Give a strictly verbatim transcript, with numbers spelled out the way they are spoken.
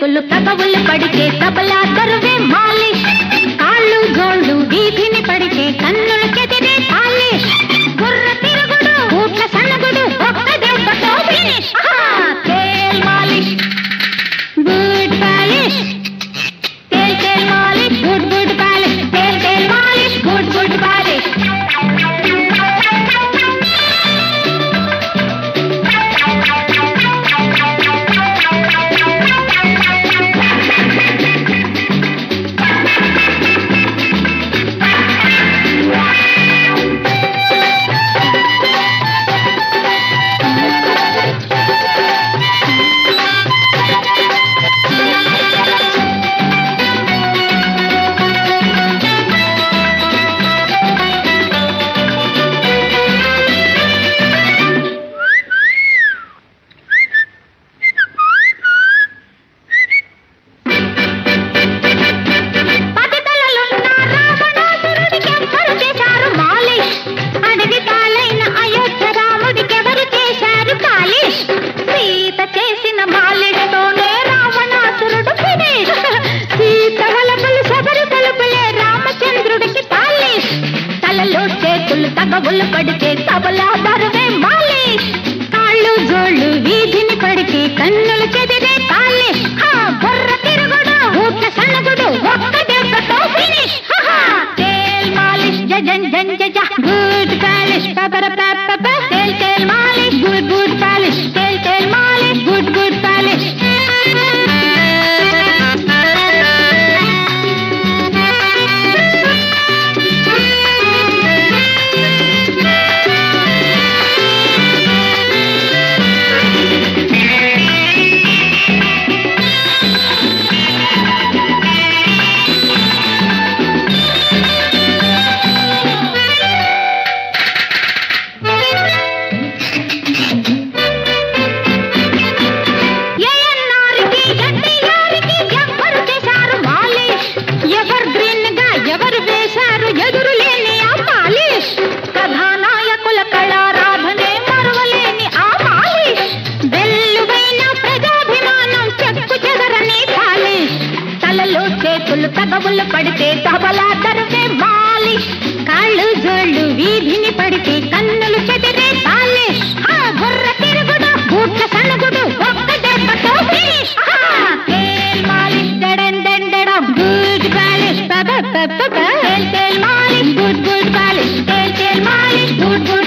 చేతులు కబవులు పడితే తబలా దరువే మాలిష్, కాళ్ళు జోళ్ళు వీధిని పడితే కన్నులు చెదిరే పాలిష్, బుర్ర తిరుగుడు ఊట్ల సన్నగుడు ఒక్క దెబ్బతో ఫినిష్. తేల్ మాలిష్ గుడ్ పాలిష్, తేల్ తేల్ మాలిష్ గుడ్ గుడ్ పాలిష్, తేల్ తేల్ మాలిష్ గుడ్ గుడ్ పాలిష్. చేతులు తగవులు పడితే తబలా దరువే మాలిష్, కాళ్ళు జోళ్ళు వీధిని పడితే కన్నులు చెదిరే పాలిష్, బుర్ర తిరుగుడు ఊట్ల సన్నగుడు ఒక్క దెబ్బతో ఫినిష్. తేల్ మాలిష్ జజన్ జన్ జజ గుడ్ పాలిష్, పపర పప తేల్ తేల్ మాలిష్ గుడ్ గుడ్ పాలిష్, తేల్ తేల్ మాలిష్ గుడ్ గుడ్ పాలిష్. చేతులు తగవులు పడితే తబలా దరువే మాలిష్, కాళ్ళు జోళ్ళు వీధిని పడితే కన్నులు చెదిరే పాలిష్, బుర్ర తిరుగుడు ఊట్ల సన్నగుడు ఒక్క దెబ్బతో ఫినిష్. తేల్ మాలిష్ డడన్ డండడం గుడ్ పాలిష్, తేల్ తేల్ మాలిష్ గుడ్ గుడ్ పాలిష్, తేల్ తేల్ మాలిష్ గుడ్ గుడ్